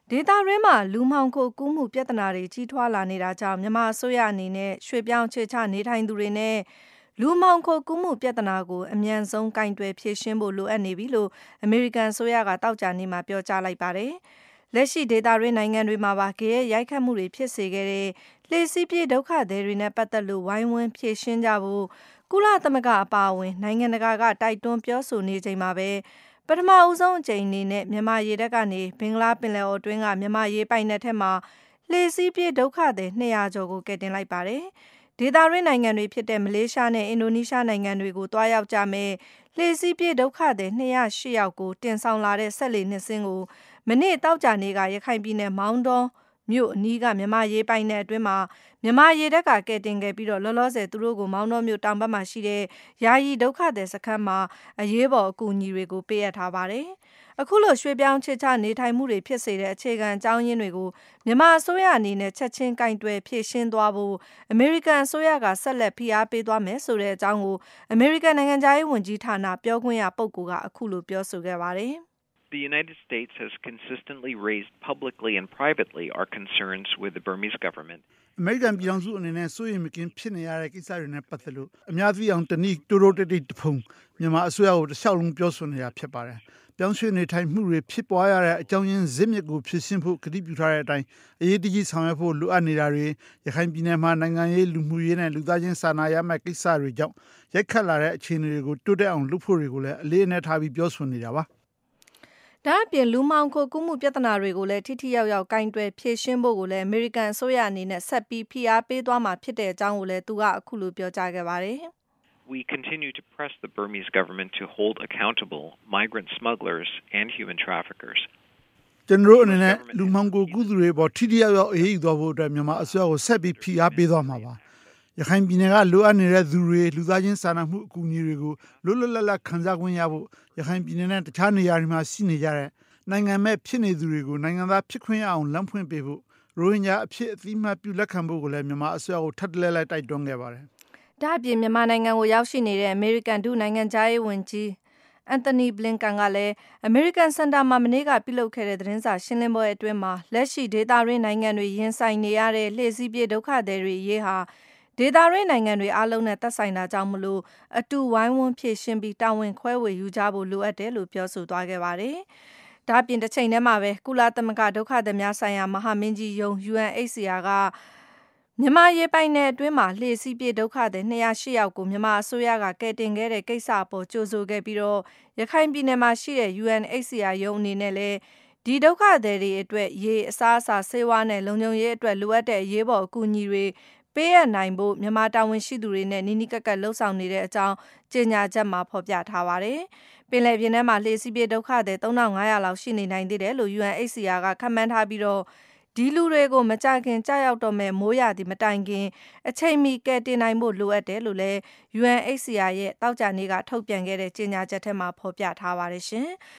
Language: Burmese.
ဒေသတွင်းမှာလူမှောင်ခိုကူးမှုပြဿနာတွေကြီးထွားလာနေတာကြောင့်မြန်မာအစိုးရအနေနဲ့ရွှေ့ပြောင်းအခြေချနေထိုင်သူတွေနဲ့လူမှောင်ခိုကူးမှုပြဿနာကိုအမြန်ဆုံးကိုင်တွယ်ဖြေရှင်းဖို့လိုအပ်နေပြီလို့အမေရိကန်အစိုးရကသောကြာနေ့မှာပြောကြားလိုက်ပါတယ်။လက်ရှိဒေသတွင်းနိုင်ငံတွေမှာပါဂရဲရိုက်ခတ်မှုတွေဖြစ်စေခဲ့တဲ့လှေစီးပြေးဒုက္ခသည်တွေနဲ့ပတ်သက်လို့ဝိုင်းဝန်းဖြေရှင်းကြဖို့ကုလသမဂ္ဂအပါအဝင်နိုင်ငံတကာကတိုက်တွန်းပြောဆိုနေချိန်မှာပဲပထမဦးဆုံးအကြိမ်အနေနဲ့မြန်မာရေတပ်ကနေဘင်္ဂလားပင်လယ်အော်တွင်းကမြန်မာရေပိုင်နက်ထဲမှာလှေစီးပြေးဒုက္ခသည်200ကျော်ကိုကယ်တင်လိုက်ပါတယ်။ဒေသတွင်းနိုင်ငံတွေဖြစ်တဲ့မလေးရှားနဲ့အင်ဒိုနီးရှားနိုင်ငံတွေကိုတွားရောက်ကြမယ်လှေစီးပြေးဒုက္ခသည်208ယောက်ကိုတင်ဆောင်လာတဲ့ဆက်လှေနှစ်စင်းကိုမနေ့သောကြာနေ့ကရခိုင်ပြည်နယ်မောင်းတောမြို့အနီးကမြန်မာရေပိုင်နက်အတွင်းမှာမြန်မာရေတပ်ကကယ်တင်ခဲ့ပြီးတော့လောလောဆယ်သူတို့ကိုမောင်းတောမြို့တောင်ဘက်မှာရှိတဲ့ယာယီဒုက္ခသည်စခန်းမှာအရေးပေါ်အကူအညီတွေကိုပေးအပ်ထားပါတယ်။အခုလိုရွှေ့ပြောင်းချစ်ချနေထိုင်မှုတွေဖြစ်စေတဲ့အခြေခံအကြောင်းရင်းတွေကိုမြန်မာအစိုးရအနေနဲ့ချက်ချင်းကင်တွယ်ဖြေရှင်းသွားဖို့အမေရိကန်အစိုးရကဆက်လက်ဖိအားပေးသွားမယ်ဆိုတဲ့အကြောင်းကိုအမေရိကန်နိုင်ငံခြားရေးဝန်ကြီးဌာနပြောခွင့်ရပုဂ္ဂိုလ်ကအခုလိုပြောဆိုခဲ့ပါတယ်။ The United States has consistently raised publicly and privately our concerns with the Burmese government. အမေရိကန်ပြည်ထောင်စုအနေနဲ့စိုးရိမ်မကင်းဖြစ်နေရတဲ့ကိစ္စတွေနဲ့ပတ်သက်လို့အများကြီးအောင်တနည်းတိုးတိုးတိတ်တိတ်တဖုံမြန်မာအစိုးရကိုတစ်လျှောက်လုံးပြောဆိုနေတာဖြစ်ပါတယ်။ပြောင်းရွှေ့နေထိုင်မှုတွေဖြစ်ပွားရတဲ့အကြောင်းရင်းဇစ်မြစ်ကိုဖြစ်ရှင်းဖို့ကတိပြုထားတဲ့အတိုင်းအရေးတကြီးဆောင်ရွက်ဖို့လိုအပ်နေတာတွေရခိုင်ပြည်နယ်မှာနိုင်ငံရေးလူမှုရေးနဲ့လူသားချင်းစာနာရမယ့်ကိစ္စတွေကြောင့်ရိုက်ခတ်လာတဲ့အခြေအနေတွေကိုတိုးတက်အောင်လုပ်ဖို့တွေကိုလည်းအလေးအနက်ထားပြီးပြောဆိုနေတာပါ။ဒါအပြင်လူမှောင်ခိုကူးမှုပြဿနာတွေကိုလည်းထိထိရောက်ရောက်ကိုင်တွယ်ဖြေရှင်းဖို့ကိုလည်းအမေရိကန်အစိုးရအနေနဲ့ဆက်ပြီးဖိအားပေးသွားမှာဖြစ်တဲ့အကြောင်းကိုလည်းသူကအခုလိုပြောကြားခဲ့ပါတယ်။ We continue to press the Burmese government to hold accountable migrant smugglers and human traffickers. ကျွန်တော်အနေနဲ့လူမှောင်ခိုကူးသူတွေပေါ်ထိထိရောက်ရောက်အရေးယူသွားဖို့အတွက်မြန်မာအစိုးရကိုဆက်ပြီးဖိအားပေးသွားမှာပါ။ရခိုင်ပြည်နယ်ကလိုအပ်နေတဲ့သူတွေလူသားချင်းစာနာမှုအကူအညီတွေကိုလွတ်လွတ်လပ်လပ်ခံစားခွင့်ရဖို့ရခိုင်ပြည်နယ်နဲ့တခြားနေရာတွေမှာရှိနေကြတဲ့နိုင်ငံမဲ့ဖြစ်နေသူတွေကိုနိုင်ငံသားဖြစ်ခွင့်ရအောင်လမ်းဖွင့်ပေးဖို့ရိုဟင်ဂျာအဖြစ်အသိမှတ်ပြုလက်ခံဖို့ကိုလည်းမြန်မာအစိုးရကိုထပ်တလဲလဲတိုက်တွန်းခဲ့ပါတယ်။ဒါအပြင်မြန်မာနိုင်ငံကိုရောက်ရှိနေတဲ့အမေရိကန်ဒုနိုင်ငံခြားရေးဝန်ကြီးအန်တိုနီဘလင်ကန်ကလည်းအမေရိကန်စင်တာမှာမနေ့ကပြုလုပ်ခဲ့တဲ့သတင်းစာရှင်းလင်းပွဲအတွင်းမှာလက်ရှိဒေသတွင်းနိုင်ငံတွေရင်ဆိုင်နေရတဲ့လှည့်စည်းပြေးဒုက္ခသည်တွေရေးဟာဒေသတွင်းနိုင်ငံတွေအားလုံးနဲ့သက်ဆိုင်တာကြောင့်မလို့အတူဝိုင်းဝန်းဖြည့်ရှင်းပြီးတာဝန်ခွဲဝေယူကြဖို့လိုအပ်တယ်လို့ပြောဆိုသွားခဲ့ပါတယ်။ဒါအပြင်တစ်ချိန်တည်းမှာပဲကုလသမဂ္ဂဒုက္ခသည်များဆိုင်ရာမဟာမင်းကြီးရုံး UNHCR ကမြန်မာရေပိုင်နယ်အတွင်းမှာလှေစီးပြေးဒုက္ခသည်208ယောက်ကိုမြန်မာအစိုးရကကယ်တင်ခဲ့တဲ့ကိစ္စအပေါ်ကြိုဆိုခဲ့ပြီးတော့ရခိုင်ပြည်နယ်မှာရှိတဲ့ UNHCR ရုံးအနေနဲ့လည်းဒီဒုက္ခသည်တွေအတွက်ရေအစားအစာဆေးဝါးနဲ့လုံခြုံရေးအတွက်လိုအပ်တဲ့အရေးပေါ်အကူအညီတွေပေးအပ်နိုင်ဖို့မြန်မာတာဝန်ရှိသူတွေနဲ့နီးနီးကပ်ကပ်လှုပ်ဆောင်နေတဲ့အကြောင်းကြေညာချက်မှာဖော်ပြထားပါတယ်။ပင်လယ်ပြင်ထဲမှာလှေစီးပြေးဒုက္ခသည်3500လောက်ရှိနေနိုင်သေးတယ်လို့ UNHCR ကခန့်မှန်းထားပြီးတော့ဒီလူတွေကိုမကြခင်ကြောက်ရောက်တော့မဲ့မိုးရာသီမတိုင်ခင်အချိန်မီကယ်တင်နိုင်ဖို့လိုအပ်တယ်လို့လည်း UNHCR ရဲ့တောက်ကြနေ့ကထုတ်ပြန်ခဲ့တဲ့ကြေညာချက်ထဲမှာဖော်ပြထားပါတယ်ရှင်။